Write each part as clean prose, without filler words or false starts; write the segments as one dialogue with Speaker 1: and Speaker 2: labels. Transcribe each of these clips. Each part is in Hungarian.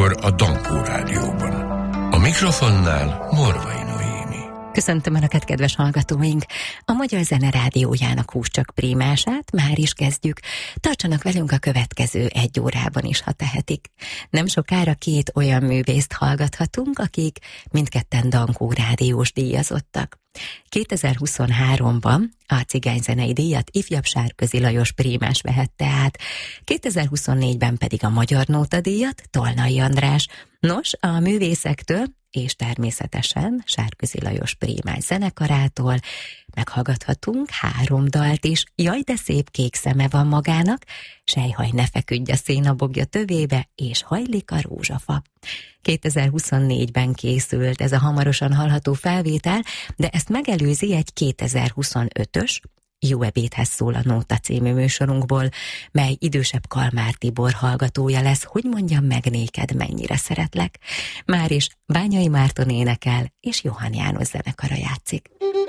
Speaker 1: 7-kor a Dankó Rádióban. A mikrofonnál Morvai Noémi.
Speaker 2: Köszöntöm Önöket, kedves hallgatóink! A Magyar Zene Rádiójának Húscsak prímását már is kezdjük. Tartsanak velünk a következő 1 órában is, ha tehetik. Nem sokára 2 olyan művészt hallgathatunk, akik mindketten Dankó rádiós díjazottak. 2023-ban a cigányzenei díjat ifjabb Sárközi Lajos prímás vehette át, 2024-ben pedig a Magyar Nóta díjat Tolnai András. Nos, a művészektől és természetesen Sárközi Lajos prímás zenekarától meghallgathatunk 3 dalt is. Jaj, de szép kék szeme van magának, Sejhaj, ne feküdj a szénabogja tövébe, és Hajlik a rózsafa. 2024-ben készült ez a hamarosan hallható felvétel, de ezt megelőzi egy 2025-ös Jó ebédhez szól a Nóta című műsorunkból, mely idősebb Kalmár Tibor hallgatója lesz, hogy mondjam meg néked, mennyire szeretlek. Már is Bányai Márton énekel, és Johann János zenekara játszik.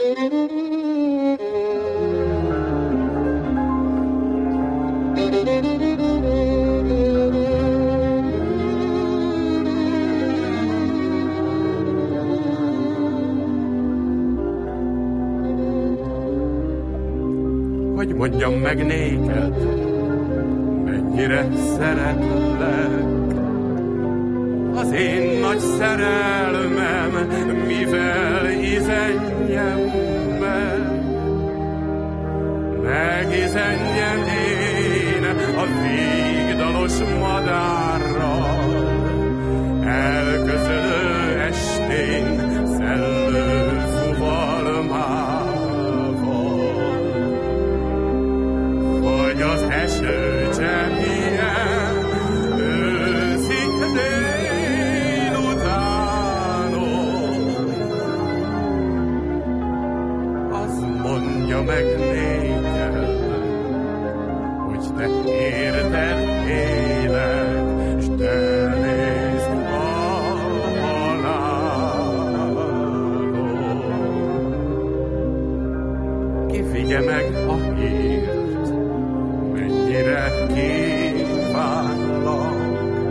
Speaker 3: Hogy mondjam meg néked, mennyire szeretlek. Az én nagy szerelmem, mivel izenjem meg. Megizenjem én a végdalos madárral, elköszönő estén szellő fuvalmával. Vagy az eső cseppilyen őszintén utánon, az mondja meg néked, hogy te érted élek, s te nézd a halálon. Ki vigye meg a hírt, mennyire kívánlak.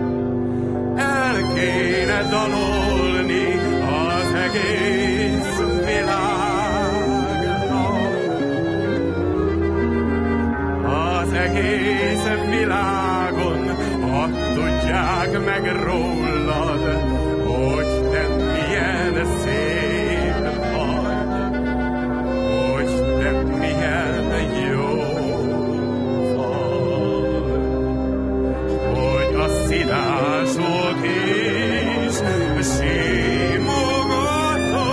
Speaker 3: El kéne dalolni az egész világnak. Az egész világon hadd tudják meg rólad, hogy te milyen szép vagy, hogy te milyen jó. Szidásod is simogató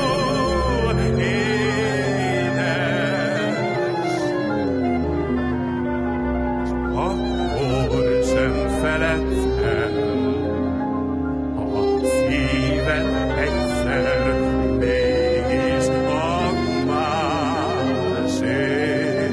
Speaker 3: édes, akkor sem feledsz el, ha a szíved egyszer mégis a másé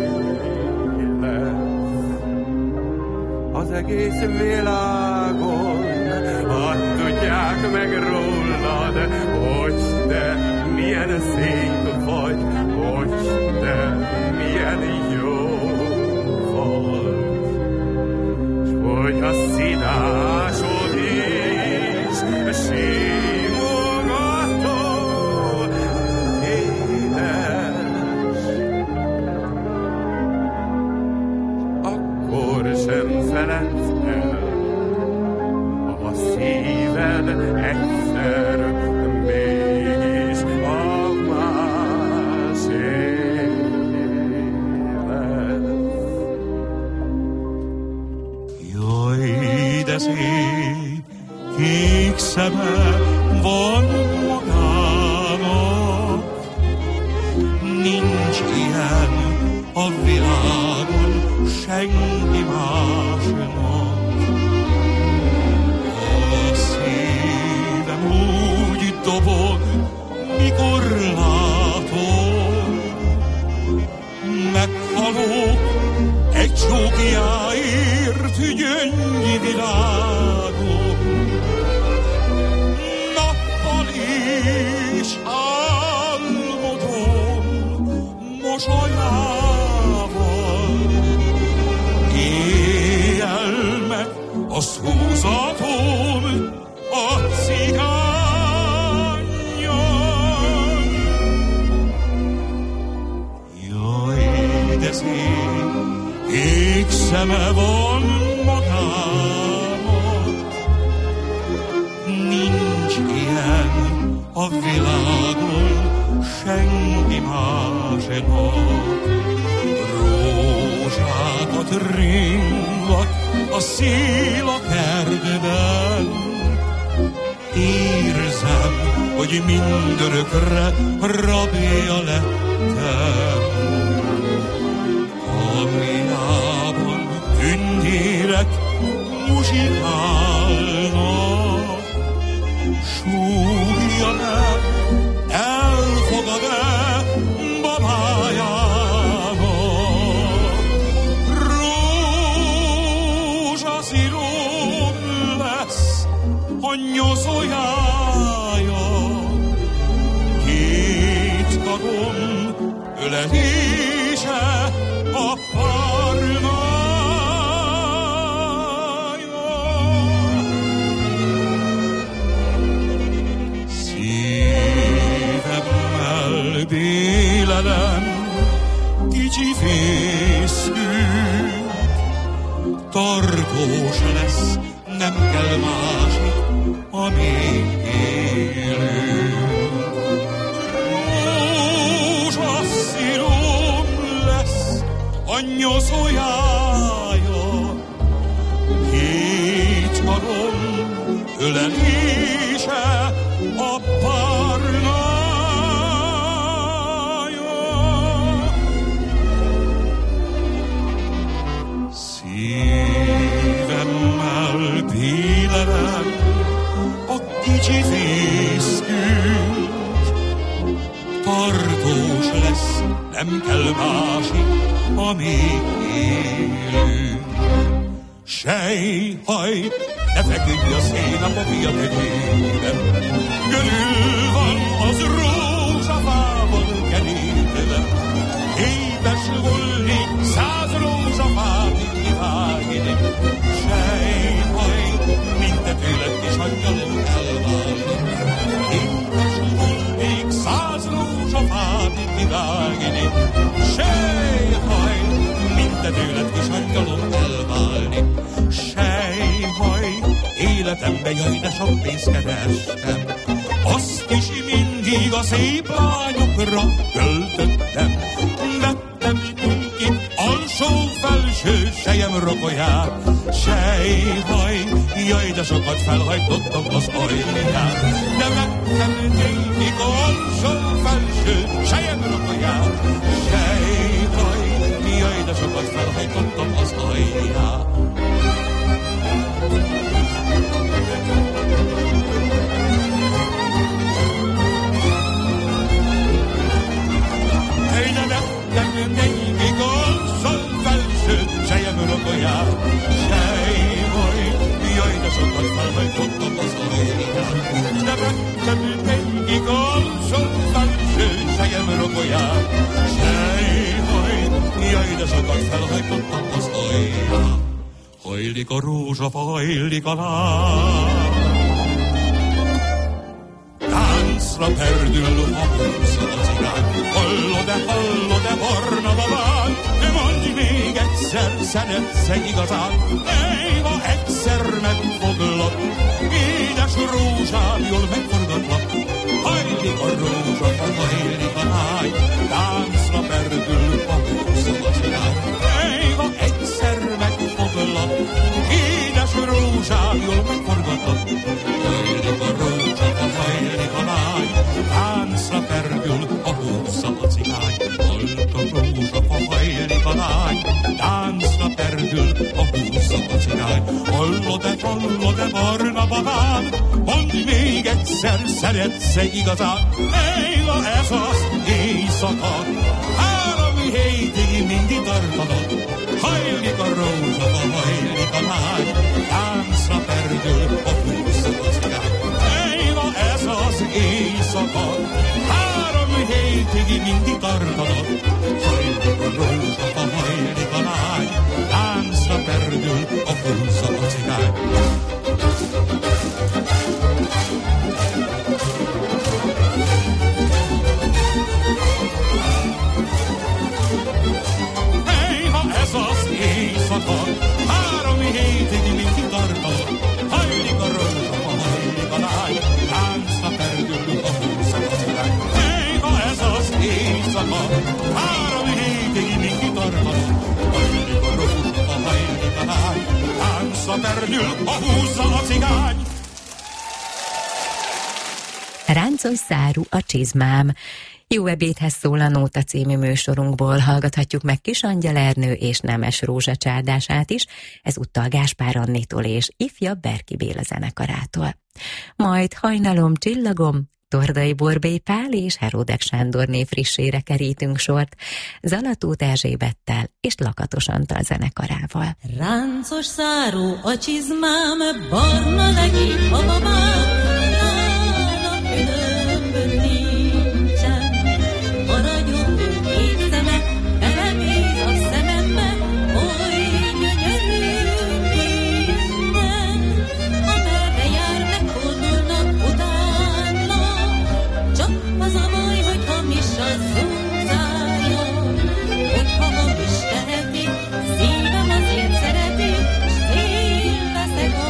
Speaker 3: lesz. Az egész világon hadd tudják meg rólad, hogy te milyen szép vagy, hogy te milyen jó vagy, s hogy a színásod is simogató édes, akkor sem feledsz el, a szíved egyszer mégis a másé lesz.
Speaker 4: Jaj, de szép kék szeme van magának, nincs ilyen a világon senki másnak. Dobog, mikor látom, meghalok egy csókjáért gyöngyi világom. Nappal is álmodom mosolyával, a világon senki másnak. Rózsákat ringat a szél a kertben, érzem, hogy mindörökre rabja lettem. Kamjában tündérek muzsikálnak, súgja meg, elfogad-e babájának. Rózsaszírom lesz a nyozójája, két karom ölelése a párnája. Szívemmel délelem kicsi fészkünk, tartós lesz, nem kell másik, amíg élünk. Rózsaszírom lesz a nyozójája, két karom ölelése a párnája. Szívemmel délelem a kicsi fészkünk, tartós lesz, nem kell másik, amíg élünk. Sejhaj, ne feküdj a szénap a fia tetében, körül van az rózsafával kerítve. Képes volnék 100 rózsafát kivágni. Sejhaj, mint te tőled kis angyalom elválni. Képes volnék 100 rózsafát kivágni. Sejhaj, mint te tőled kis angyalom elválni. Sejhaj, életembe jaj, de sok pénzt kerestem, azt is mindig a szép lányokra költöttem. Vettem ki alsó-felső sejem rokolyát, sejhaj, jaj, de sokat felhajtottam az ajját. De vettem ki alsó-felső sejem rokolyát, sejhaj, jaj, de sokat felhajtottam az ajját. Még alsó-felső sejem rokolyát, sejhaj, jaj, de sokat felhajtottam az ajját. De vettem még alsó-felső sejem rokolyát, sejhaj, jaj, de sokat felhajtottam az ajját. Hajlik a rózsafa, hajlik a láb, táncra perdül a húszad a cigány. Hallod-e, barna babám, mondj még egyszer, szeretsz-e igazán? Néha egyszer megfoglak, édes rózsám, jól megforgatlak. Hajlik a rózsafa, hajlik a lány, táncra perdül a húszad a cigány. Néha egyszer megfoglak, édes rózsám, jól megforgatlak. Hajlik a rózsafa, hajlik a lány, táncra perdül a húszad a cigány. Hajlik a rózsafa, hajlik a lány, táncra perdül a húszad a cigány. Hallod-e, barna babám, mondd még egyszer, szeretsz-e igazán? Néha ez az éjszaka, 3 hétig mindig tartanod. Hajlik a rózsafa, hajlik a lány, táncra perdül a húszad a cigány. Néha ez az éjszaka, 3 hétig mindig tartanod. Hajlik a rózsafa, hajlik a lány, táncra perdül a húszad a cigány. Néha ez az éjszaka, 3 hétig mindig tartanod. Hajlik a rózsafa, hajlik a lány, táncra perdül a húszad. perdül, ha húzzon a cigány.
Speaker 2: Ráncos szárú a csizmám. Jó ebédhez szól a Nóta című műsorunkból, hallgathatjuk meg Kis Angyal Ernő és Nemes Rózsa csárdását is, ezúttal Gáspár Annitól és ifjabb Berki Béla zenekarától. Majd Hajnalom, csillagom, Tordai Borbély Pál és Heródek Sándorné frissére kerítünk sort, Zalatóth Erzsébettel és Lakatos Antal zenekarával.
Speaker 5: Ráncos száró a csizmám, barna legény a babám, nála különb nincsen. Aranyom kék szeme, belemész a szemembe, oly gyönyörű minden. Amerre jár, megfordulnak utána, csak az a baj, hogy hamis az zúzája. Hogyha hamis teheti, szívem azért szereti, s én leszek a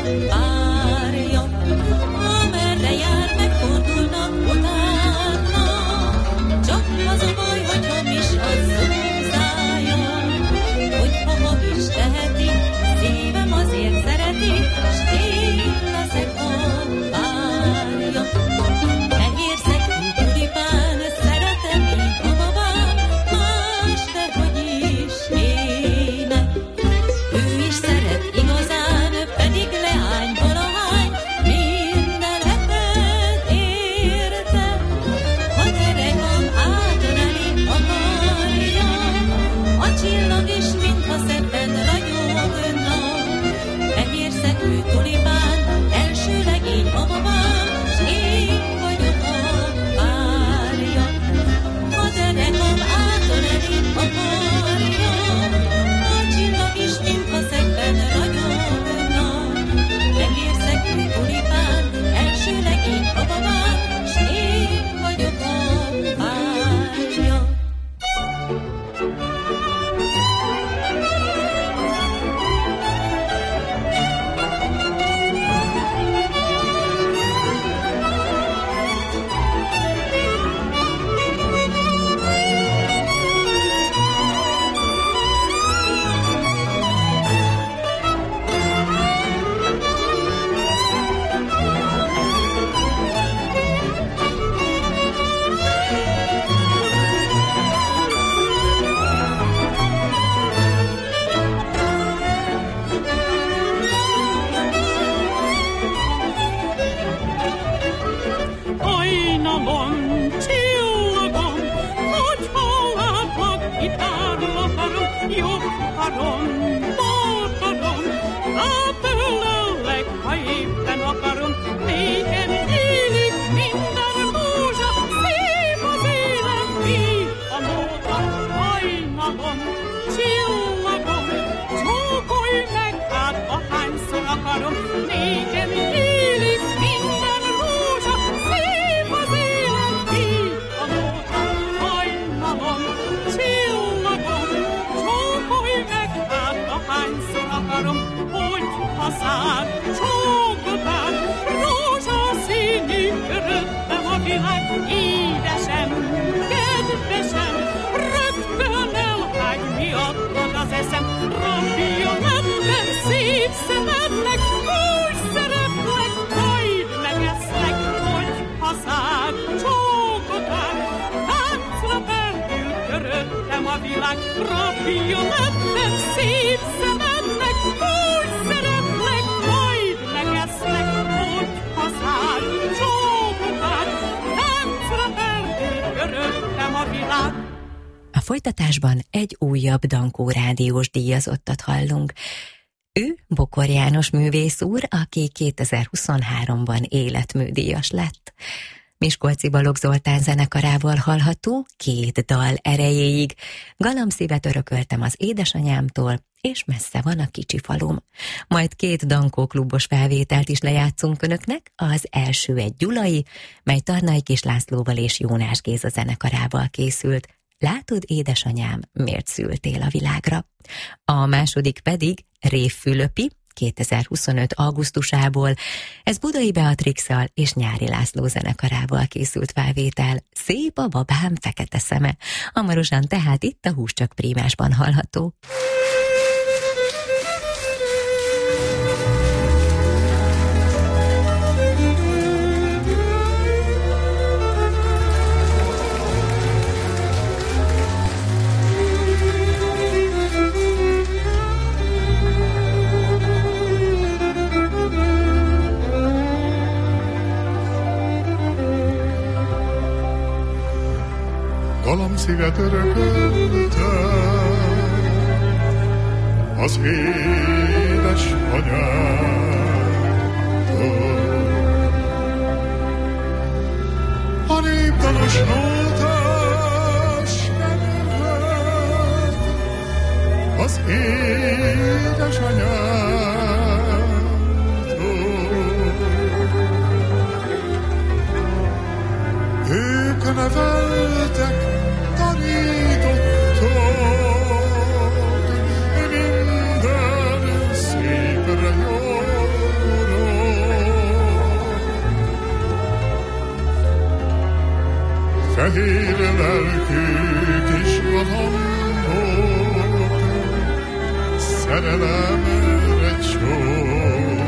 Speaker 5: párja. Amerre jár, megfordulnak utána, csak az a baj, hogy hamis az zúzája. Hogyha hamis teheti, szívem azért szereti, s én leszek a párja. Fehér szegfű tulipán, szeretem így a babám, más dehogy is ének. Ő is szeret igazán, pedig leány valahány, minden ebben érte. Ha derekam átöleli akarja, a csillag is mintha szebben ragyogna. Fehér szegfű tulipán, első legény a babám, s én vagyok a párja. Ha derekam átöleli akarja, a csillag is mintha szebben ragyogna. Fehér szegfű tulipán, első legény a babám, s én vagyok a párja.
Speaker 6: Hajnalom, csillagom, hogyha látlak, itt árul a parom, jobb parom, bal parom, átölellek, ha éppen akarom, nékem nyílik minden rózsa, szép az élet, így a nóta. Hajnalom, csillagom, csókolj meg, hát ahányszor akarom, nékem nyílik minden rózsa, szép az élet, így a nóta. Hajnalom, csillagom, csókolj meg, hát ahányszor akarom, hogy hazád, csókodát, rózsaszínű köröttem a világ, édesem, kedvesem, rögtön elhágy miattad az eszem, rabja lettem szép szemednek, úgy szeretlek, majd megeszlek, hogy hazád, csókodát, táncra perdül köröttem a világ, rabja lettem szép szemednek, úgy szeretlek, majd megeszlek, hogy hazád, csókodát, táncra perdül köröttem a világ.
Speaker 2: A folytatásban egy újabb Dankó rádiós díjazottat hallunk. Ő Bokor János művész úr, aki 2023-ban életműdíjas lett. Miskolci Balogh Zoltán zenekarával hallható 2 dal erejéig. Galamszívet örököltem az édesanyámtól, és messze van a kicsi falum. Majd 2 Dankó klubos felvételt is lejátszunk önöknek, az első egy gyulai, mely Tarnai Kis Lászlóval és Jónás Géza zenekarával készült. Látod, édesanyám, miért szültél a világra? A második pedig Rév Fülöpi, 2025. augusztusából. Ez Budai Beatrixal és Nyári László zenekarával készült felvétel. Szép a babám fekete szeme. Hamarosan tehát itt a Hús csak prímásban hallható.
Speaker 7: Galamszívet örökölte az édes anyától. A népdalos nótás kedvet az édes anyától. Ők neveltek, tanítottak minden szépre jóra. Fehér lelkű kis galambok, szerelemre csóra.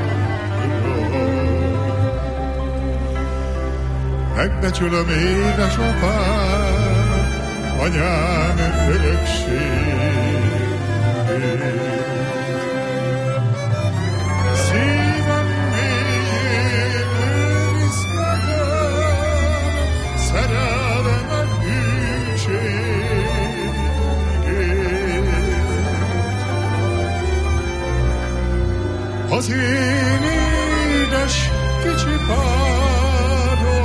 Speaker 7: Megbecsülöm édesapám, anyám örökségét. Szívem mélyén őrizhetem szerelmet hűségét. Az én édes kicsi párom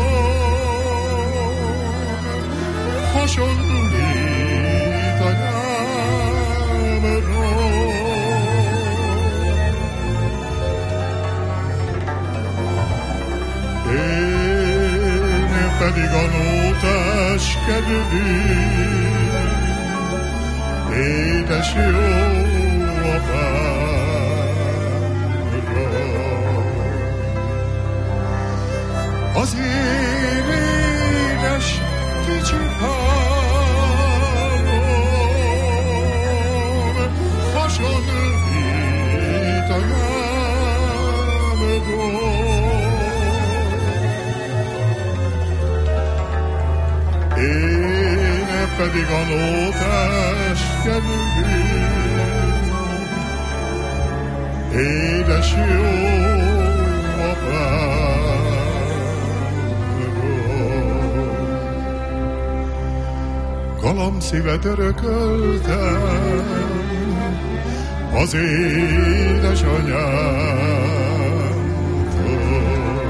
Speaker 7: hasonlít anyámra. Én pedig a nótás kedvű, édes jó apámra. Az én édes kicsi párom hasonlít anyámra. Én pedig a nótás kedvű, édes jó apámról. Galamszívet örököltem az édesanyámtól.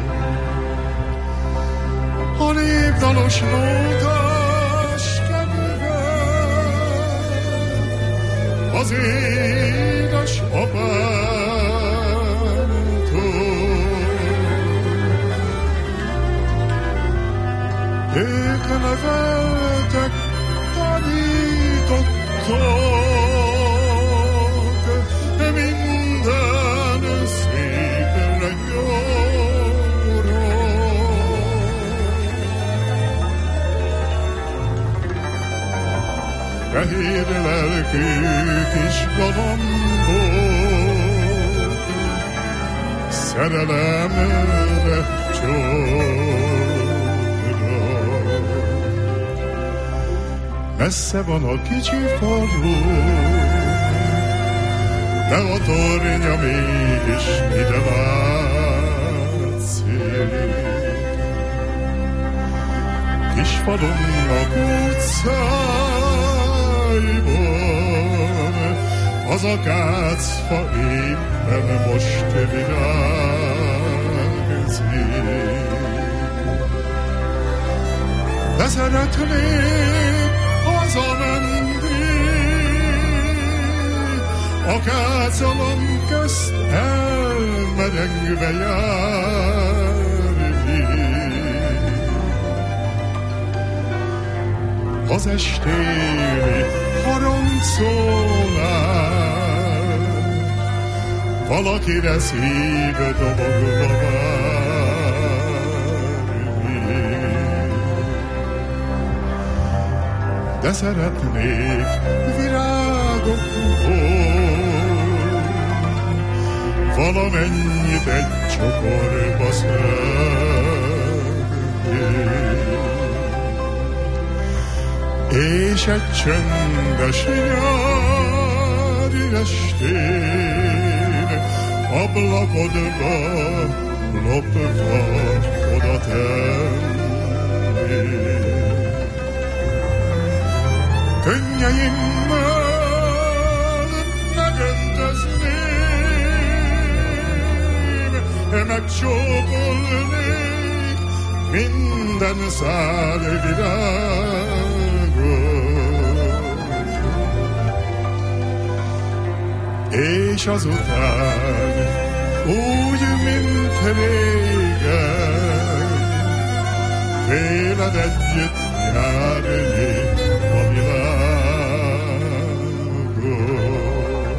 Speaker 7: A népdalos nótás kedvet az édes apámtól. Ők neveltek, tanítottak minden szépre jóra. Fehér lelkű kis galambok, szerelemre csóra. Messze van a kicsi falu, de a tornya mégis ide látszik. Kis falunknak utcáiban az akácfa éppen most virágzik. De szeretnék hazamenni, akácalom közt elmerengve járni. Az estéli harangszólál valakire szív dobogva várni. De szeretnék virágokból valamennyit egy csokorba szedni, és egy csöndes nyári estén ablakodba lopva oda tenni. Könnyeimmel megöntözném, megcsókolnék minden szál virágot. És azután úgy, mint régen, véled együtt járni a világon.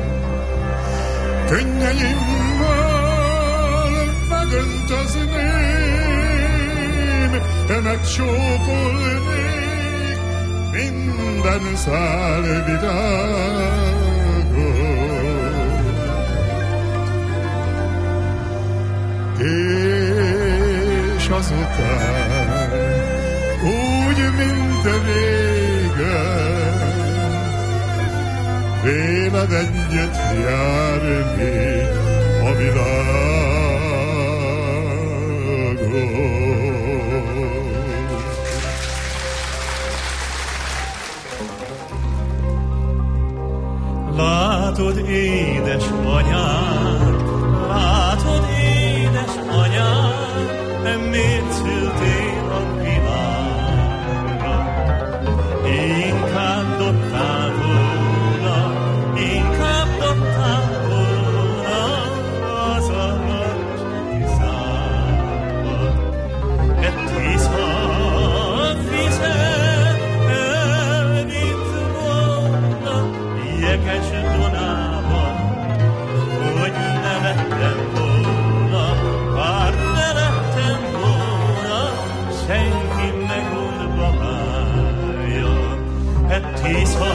Speaker 7: Könnyeimmel megöntözném, megcsókolnék minden szál virágot. És azután úgy, mint régen, véled együtt járni a világon.
Speaker 8: Látod, édes anyám, látod, édes anyám, miért szültél a világra? Inkább dobtál volna, inkább dobtál volna az arany tiszába. Tisza vizet elvitt volna jeges Dunában, hogy ne lettem volna, bár ne lettem volna, senki megondva váljon. Tisza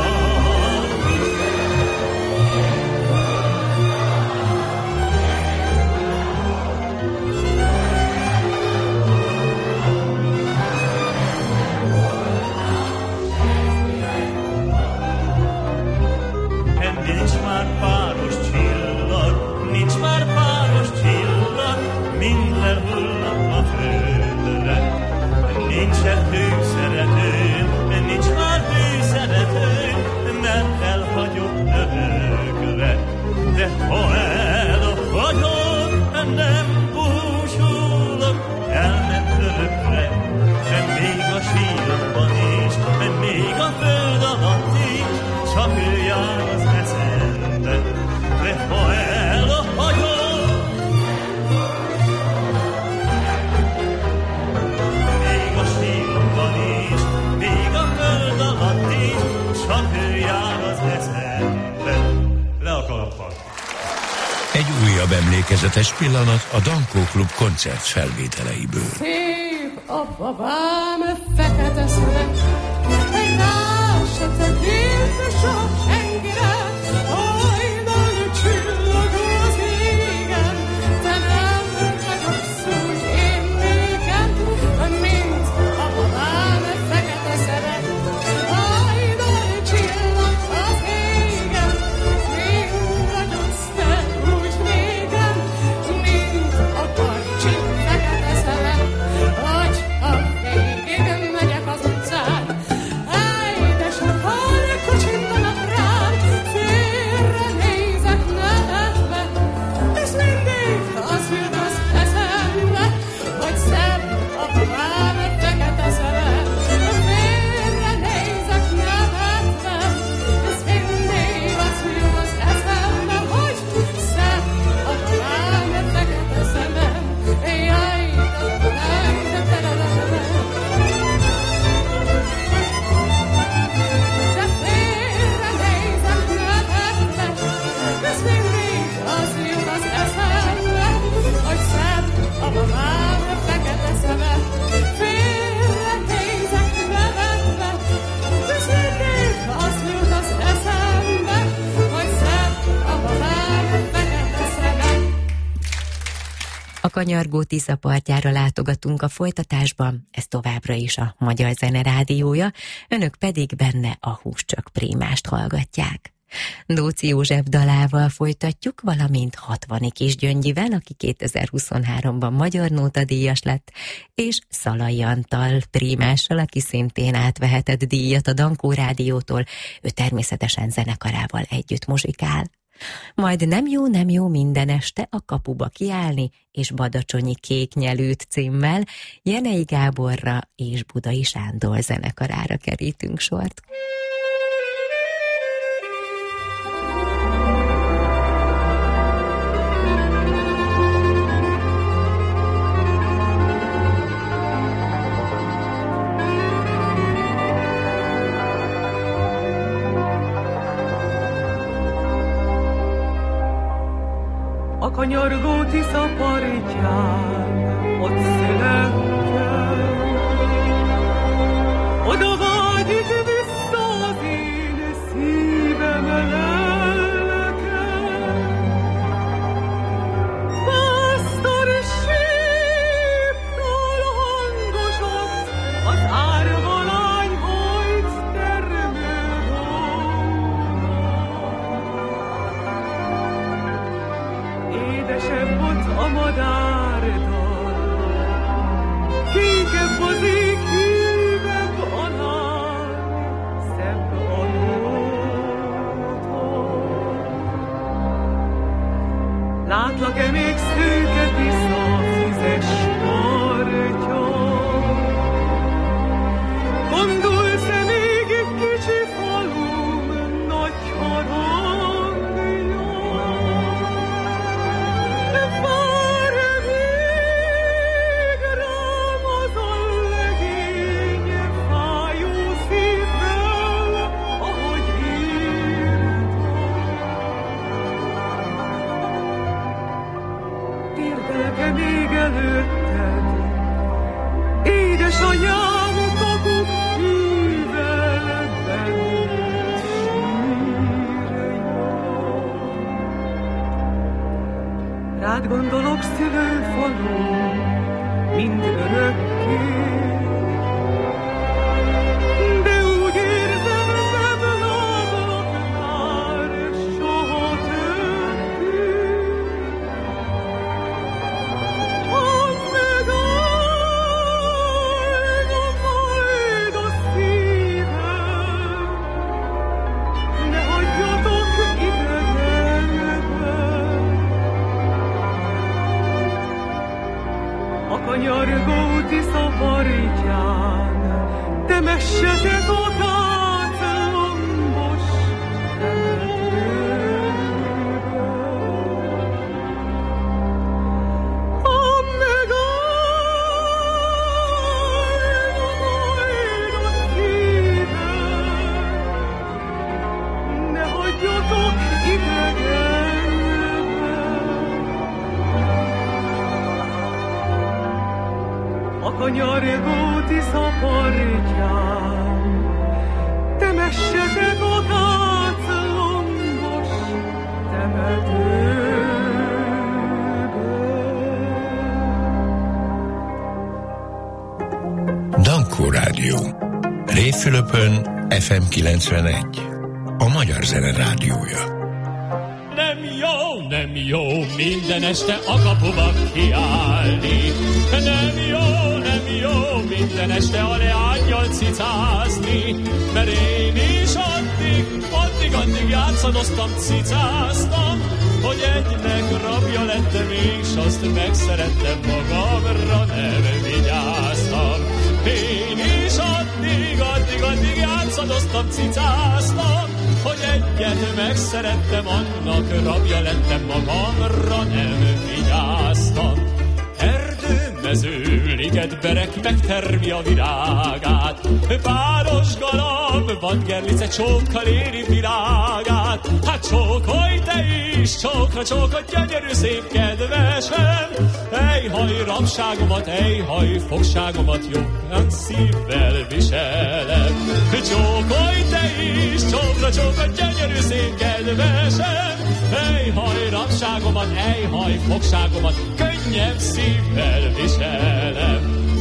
Speaker 8: nincs már páros csillag, nincs már páros csillag, mind lehullott a földre. Nincsen hőszeretőm, nincs már hőszeretőm, mert elhagyok örökre. De ha elhagyok, nem búsulok, elment örökre. Még a sírban is, még a föld alatt is, csak ő jár az eszembe. De ha elhagyom, még a sírban is, még a föld alatt is, csak ő jár az eszembe. Le a kalappal.
Speaker 1: Egy újabb emlékezetes pillanat a Dankó Klub koncert felvételeiből.
Speaker 6: Szép a babám, fekete szövet, rá se tekint soha senkire, hajnal csillag az égen, te nem megaksz úgy én nékem, mint a babám, fekete szövet, hajnal csillag az égen, mint ragyogsz te úgy nékem, mint a karcsi fekete szövet, hogy a végig megyek az utcán. Édes a kar, kocsintanak rám, félre nézek nevetve, és mindig az jut az eszembe, hogy szebb a babám, fekete szövet. Félre nézek nevetve, és mindig az jut az eszembe, hogy szebb a babám, fekete szövet. Jaj, de félre nézek nevetve, és mindig az jut az eszembe, hogy szebb a babám, fekete szeme. Félre nézek nevetve, és mindig az jut az eszembe, hogy szebb a babám, fekete szeme.
Speaker 2: A kanyargó Tisza partjára látogatunk a folytatásban, ez továbbra is a Magyar Zene Rádiója, önök pedig benne a Húscsök Prímást hallgatják. Dóczi József dalával folytatjuk, valamint 60 Kisgyöngyivel, aki 2023-ban Magyar Nótadíjas lett, és Szalai Antal prímással, aki szintén átvehetett díjat a Dankó Rádiótól, ő természetesen zenekarával együtt muzsikál. Majd nem jó minden este a kapuba kiállni, és Badacsonyi Kéknyelűt címmel Jenei Gáborra és Budai Sándor zenekarára kerítünk sort.
Speaker 6: A kanyargó Tisza partján ott születtem, oda vágyik vissza az én szívem lelkem. Pásztor síptól hangosott az árvalány hajt termő hóna. Édesebb volt a madárdal, kékebb az ég, hűvebb a lány, szebb a nótor. Látlak-e még szőke Tisza füzes partjon? Gondolsz-e még egy kicsi falum nagy harangja? Vár még rám az a legény fájó szívvel, ahogy írtam. Térdelek-e még előtted, édesanyám, kakuk hűvel benned sírjon. Rád gondolok, szülőfalum, mind örökké, de úgy érzem, nem látlak már soha többé. Ha megállna majd a szívem, ne hagyjatok idegenbe. A kanyargó Tisza partján temessetek a káclombos temetőbe. Ha megállna majd a szívem, ne hagyjatok idegenbe. A kanyargó Tisza partján temessetek a káclombos temetőbe.
Speaker 1: Dankó Rádió. Révfülöpön FM 91. A Magyar Zene Rádiója.
Speaker 8: Nem jó minden este a kapuba kiállni. Nem jó minden este a leánnyal cicázni. Mert én is addig játszadoztam, cicáztam, hogy egynek rabja lettem, és azt megszerettem magamra, nem vigyáztam. Én is addig játszadoztam, cicáztam, hogy egyet megszerettem, annak rabja lettem, magamra nem vigyáztam. Erdő, mező, liget, berek megtermi a virágát, páros galamb, vadgerlice csókkal éri virágát. Hát csókolj te is, csókolj, gyönyörű szép kedvesem, ejhaj rabságomat, ejhaj fogságomat, jobban szívvel viselem. Csókolj te is, csókolj, gyönyörű szép kedvesem, ejhaj rabságomat, ejhaj fogságomat, könnyebb szívvel viselem.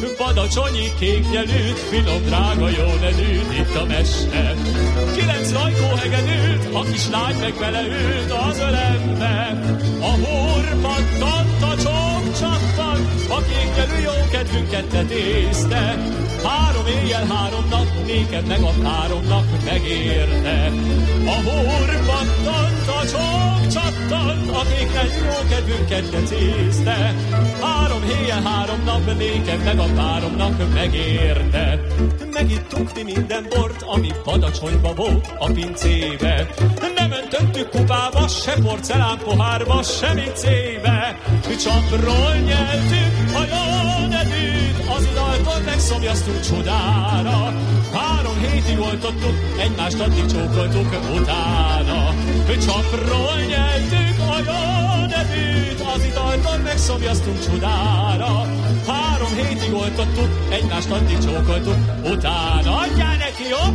Speaker 9: badacsonyi kéknyelűt, finom drága jó nedűt, itt a mester. 9 rajkó hegedűt, a kislány meg beleült az ölembe. A húr pattant, a csók csattant, a kéknyelű jó kedvünket tetézte. 3 éjjel, 3 nap, néked meg a 3 nap megérte. A húr pattant, a csók csattant, a kéknyelű jó kedvünket tetézte. 3 éjjel, 3 nap, néked meg a 3 nap megérte. Megittuk mi minden bort, ami badacsonyba volt a pincébe. Nem öntöttük kupába, se porcelán pohárba, se mincébe. Csapról nyeltük a jó nedűt, az idaltól megszomjaztunk csodára. 3 hétig oltottuk, egymást addig csókoltuk utána. Csapról nyeltük a jó nedűt, az idaltól megszomjaztunk csodára. 3 hétig oltottuk, egymást addig csókoltuk utána. Adjál neki, jó?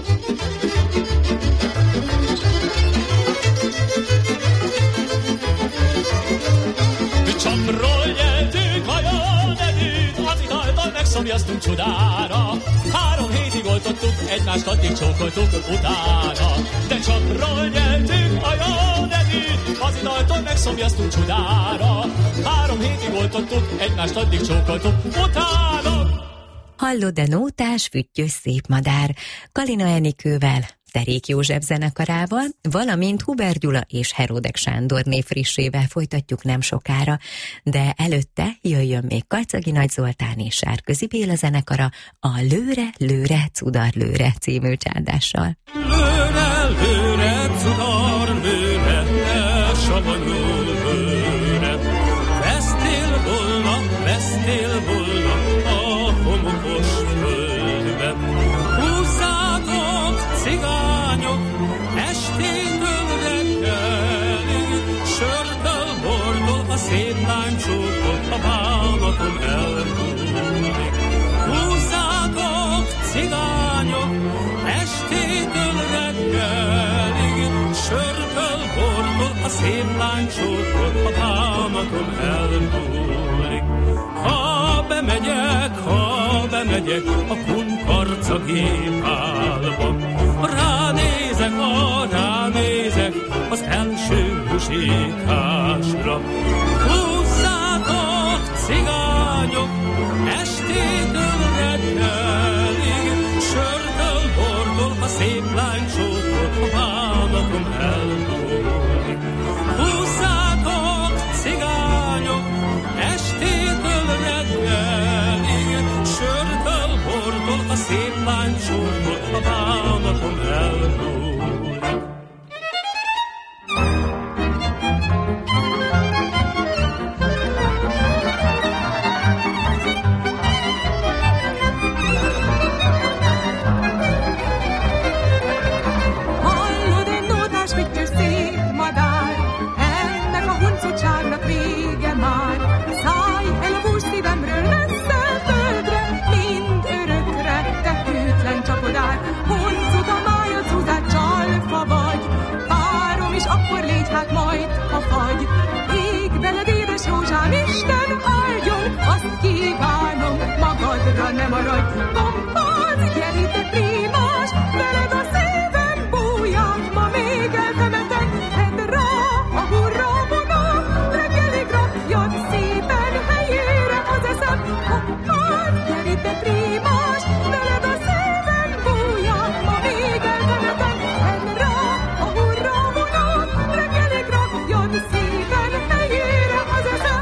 Speaker 9: Csapról nyeltük a jó nedűt, az italtal megszomjaztunk csodára. 3 hétig oltottuk, egymást addig csókoltuk utána. De csapról nyeltük a jó nedűt, az italtal megszomjaztunk csodára. 3 hétig oltottuk, egymást addig csókoltuk utána.
Speaker 2: Hallod-e nótás, füttyös szép madár, Kalina Enikővel, Derék József zenekarával, valamint Huber Gyula és Heródek Sándorné frissével folytatjuk nem sokára, de előtte jöjjön még Kacagi Nagy Zoltán és Sárközi Béla zenekara a Lőre, lőre, cudar lőre című csádással.
Speaker 9: Lőre, lőre, cudar lőre, ne savanyul lőre, vesztél volna a homokos földbe. Húzzátok, cigányok, estétől reggelig, sörtől bordol a szép lánycsókot, a bánatom elmúlik. Húzzátok, cigányok, estétől reggelig, sörtől bordol a szép lánycsókot, a bánatom elmúlik. Ha bemegyek a kunkarca gépálba, ránézek az első muzsikásra. Húzzátok, cigányok, estétől reggelig, sörtől bordol a szép lánycsókot, a bánatom elmúlik. Húzzátok, cigányok, estétől reggelig, sörtől bordol a szép lánycsókot, a bánatom elmúlik.
Speaker 6: Ne maradj, kompáz, gyere ide, primás, veled a szívem bújját, ma még eltemetek, tedd rá a hurra vonat, reggelig rakjad szépen helyére az eszem. Kompáz, gyere ide, primás, veled a szívem bújját, ma még eltemetek, tedd rá a hurra vonat, reggelig rakjad szépen helyére az eszem.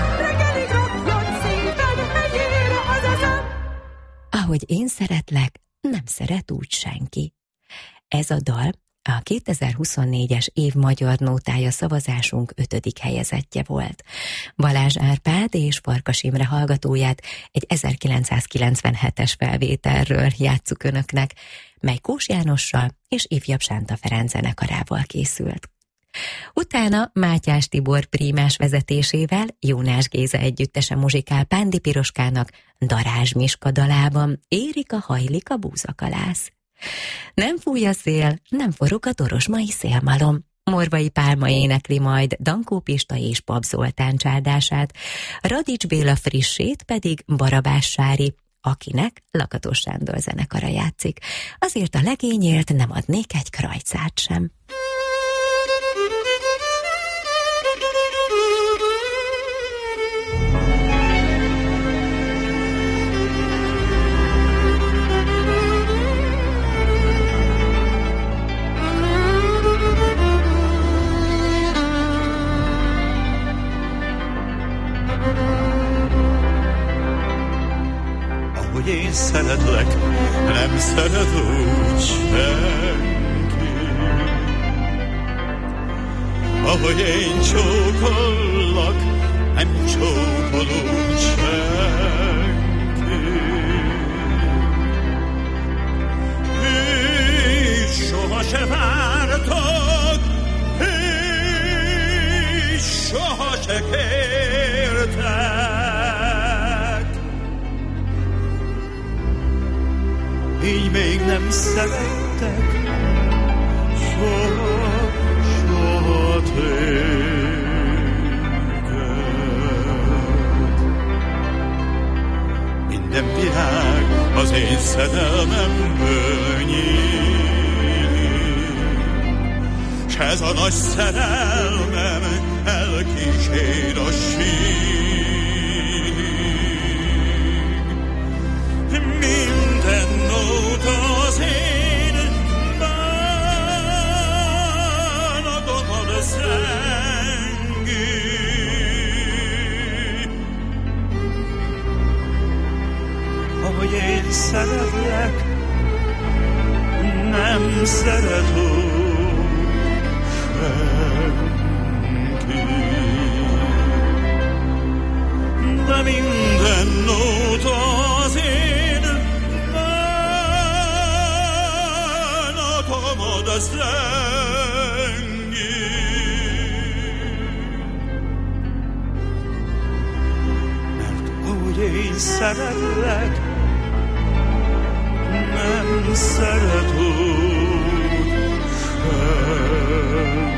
Speaker 2: Ahogy én szeretlek, nem szeret úgy senki. Ez a dal a 2024-es év magyar nótája szavazásunk 5. helyezettje volt. Balázs Árpád és Farkas Imre hallgatóját egy 1997-es felvételről játsszuk önöknek, mely Kós Jánossal és Ifjabb Sánta Ferenc zenekarával készült. Utána Mátyás Tibor prímás vezetésével Jónás Géza együttese muzsikál Pándi Piroskának Darázs Miska dalában Érik a hajlik a búzakalász. Nem fúj a szél, nem forog a dorozsmai szélmalom. Morvai Pálma énekli majd Dankó Pista és Pap Zoltán csárdását, Radics Béla frissét pedig Barabás Sári, akinek Lakatos Sándor zenekara játszik. Azért a legényért nem adnék egy krajcát sem.
Speaker 8: Ahogy én szeretlek, nem szeret úgy senki. Ahogy én csókollak, nem csókol úgy senki. És soha se vártak, és soha se kértek. Így még nem szerettek, soha, soha téged. Minden virág az én szerelmemből nyílik, s ez a nagy szerelmem elkísér a sír. Minden nóta az én bánatomon zengi. Ahogy én szeretlek, nem szeret úgy senki. De minden nóta az én bánatomon zengi. Mert ahogy én szeretlek, nem szeret úgy senki.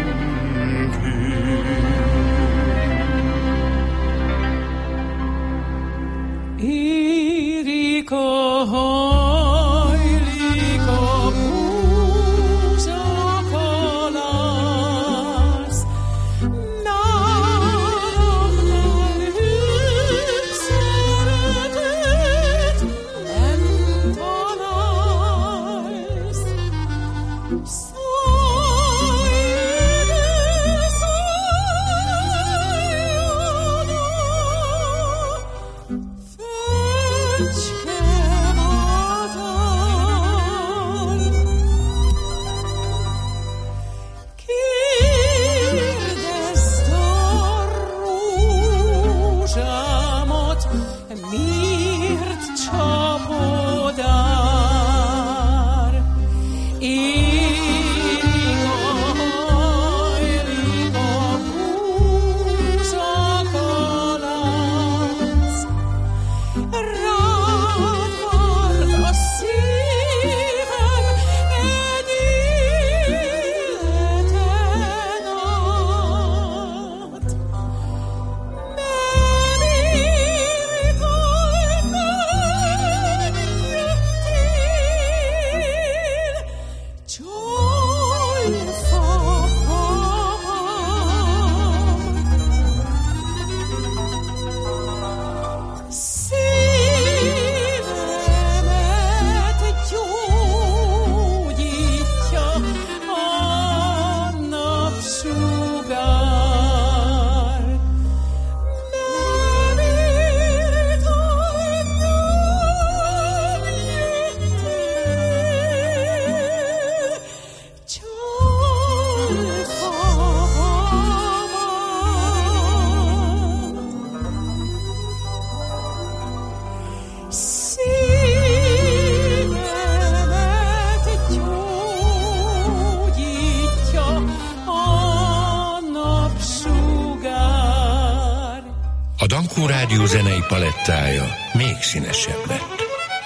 Speaker 5: Érik a hajlik a búzakalász, nálam szeretet nem találsz. Fecske
Speaker 1: rádió zenei palettája még színesebb lett.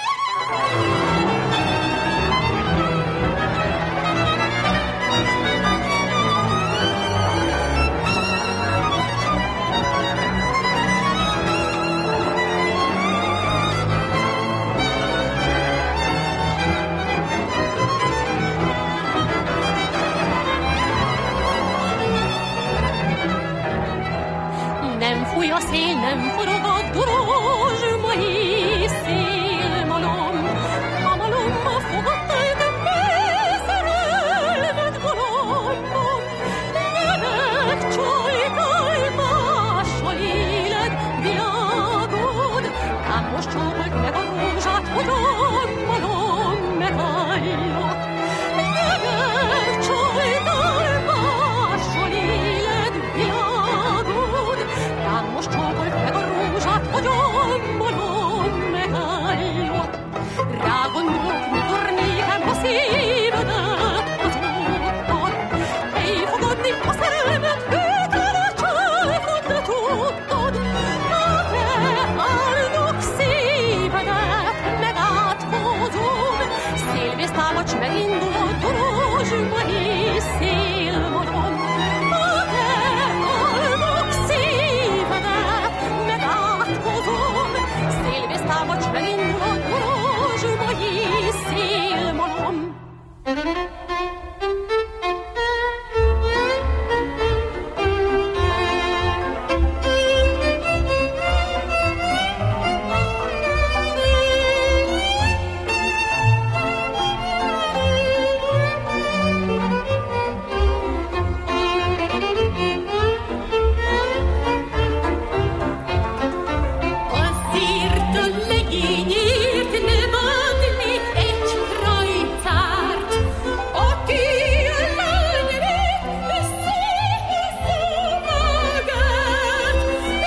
Speaker 10: Nem fúj a szél, nem forog a dorozsmai szélmalom. A malomba fogadtad szerelmet galambom. Gyerek, csajkálj, mással éled világod. Ám most csókold meg a rózsát, hogy a malom megállott. Gyerek, csajkálj, mással éled világod. Ám most csókold meg a rózsát, hogy a malom megállott. Rágondolok, mikor nékem a szívedet azottad. Hely fogadni a szerelmet, őtől a csajkod, de tudtad. A te áldok szívedet megátkozom. Szélvész támacs, megindul a dorozsmai szélmalom. A te áldok szívedet megátkozom. Szélvész támacs, megindul a dorozsmai szélmalom. Azért a legényért nem adnék egy krajcárt, aki a lányrét összehozza magát,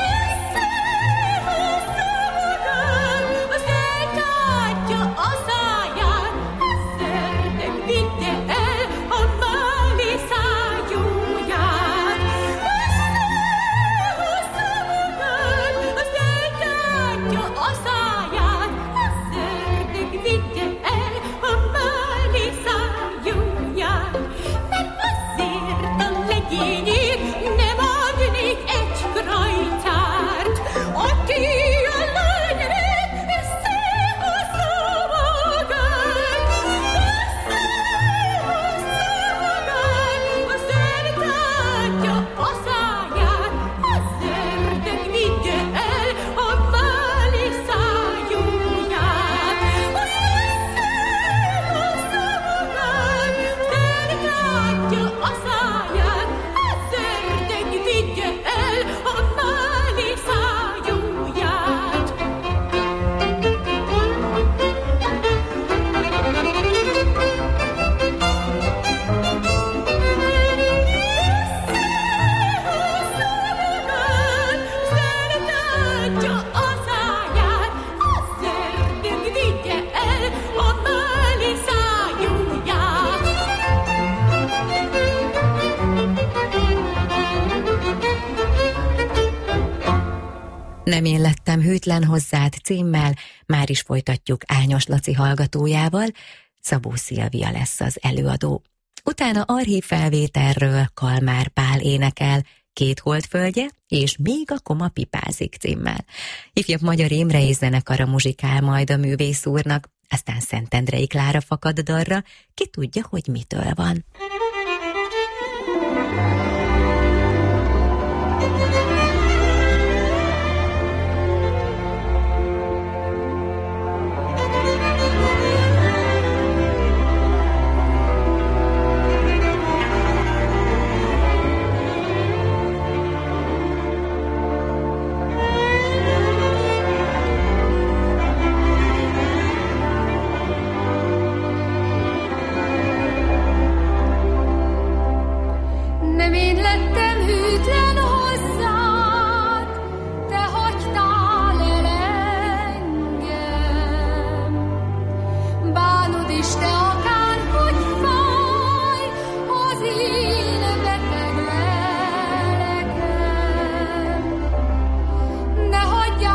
Speaker 10: az eltátja az áját, az ördög vigye el a máli szájúját. Összehozza magát, az eltátja az áját, az ördög vigye el a máli szájúját. Mert azért a legényét nem adnék egy krajcárt, aki a lányrét összehozza magát. Az eltátja az áját, az ördög vigye el a máli szájúját. Az összehozza magát, az eltátja az áját, az ördög vigye el a máli szájúját.
Speaker 2: Nem én lettem hűtlen hozzád címmel, már is folytatjuk Ányos Laci hallgatójával, Szabó Szilvia lesz az előadó. Utána archívfelvételről Kalmár Pál énekel, Két holdföldje, és Még a koma pipázik címmel. Ifjabb Magyar Imre és zenekara muzsikál majd a művész úrnak, aztán Szentendrei Klára fakad dalra, ki tudja, hogy mitől van.
Speaker 11: Ne hagyjál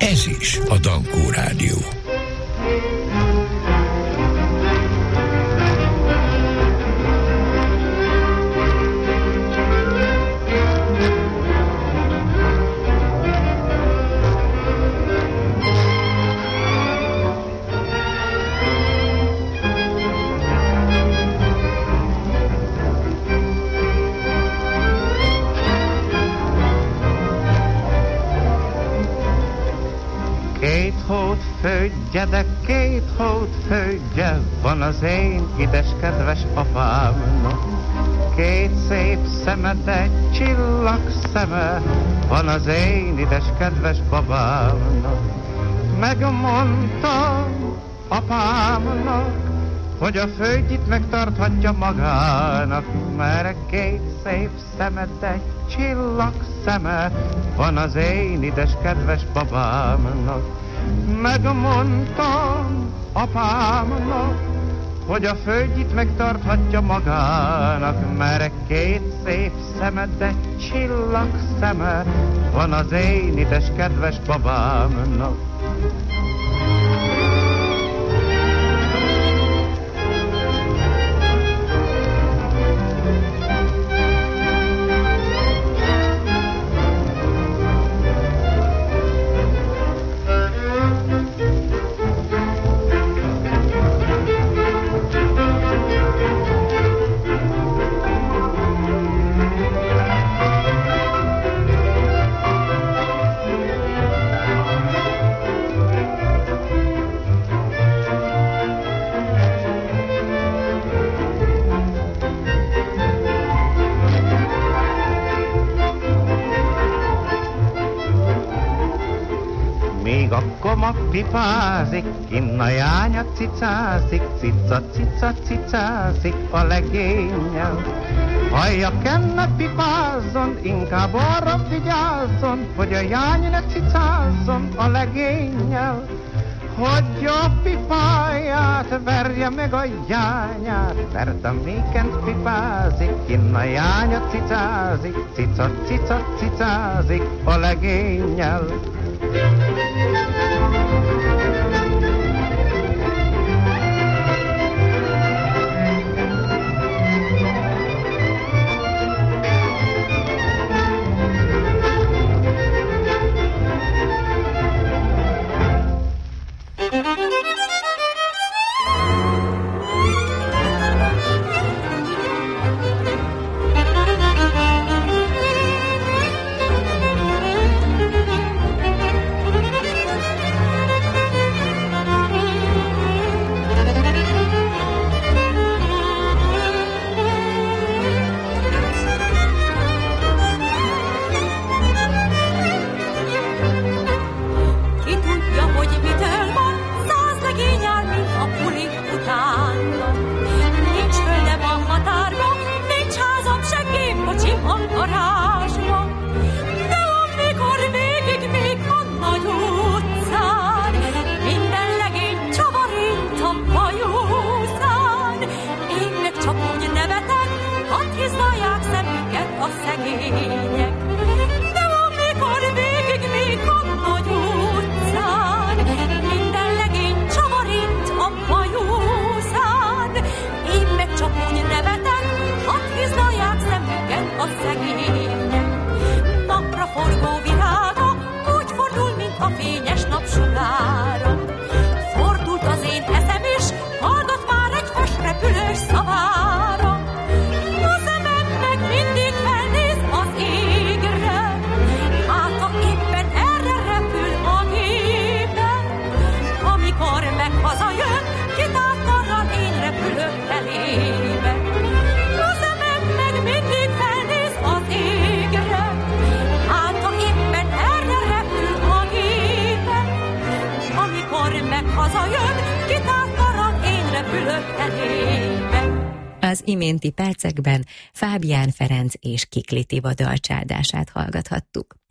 Speaker 1: Ez is a Dankó Rádió.
Speaker 11: De 2 hódföldje van az én ides kedves apámnak. 2 szép szeme, de csillag szeme van az én ides kedves babámnak. Megmondtam apámnak, hogy a földjét megtarthatja magának, mert 2 szép szeme, de csillag szeme van az én ides kedves babámnak. Megmondtam apámnak, hogy a földjét megtarthatja magának, mert 2 szép szeme, de csillag szeme van az én ides kedves babámnak. Pipázik, kinn a jánya cicázik, cica, cica, cicázik a legényel. Hallja kenne pipázzon, inkább arra vigyázzon, hogy a jány ne cicázzon a legényel. Hogy a pipáját verje meg a jányát, mert amikent pipázik, kinn a jánya cicázik, cica, cica, cicázik a legényel.
Speaker 2: Az iménti percekben Fábián Ferenc és Kikli Tiva dalcsáldását hallgathattuk.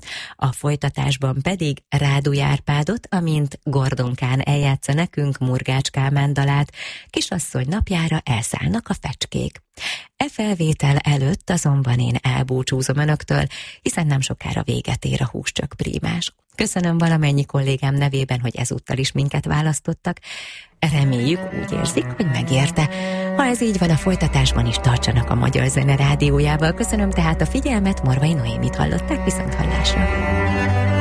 Speaker 2: A folytatásban pedig Rádúj Árpádot, amint Gordonkán eljátsza nekünk Murgács Kálmán dalát, Kisasszony napjára elszállnak a fecskék. E felvétel előtt azonban én elbúcsúzom önöktől, hiszen nem sokára véget ér a Húscsök Prímás. Köszönöm valamennyi kollégám nevében, hogy ezúttal is minket választottak. Reméljük, úgy érzik, hogy megérte. Ha ez így van, a folytatásban is tartsanak a Magyar Zene Rádiójával. Köszönöm tehát a figyelmet, Morvai Noémit hallották, viszonthallásra.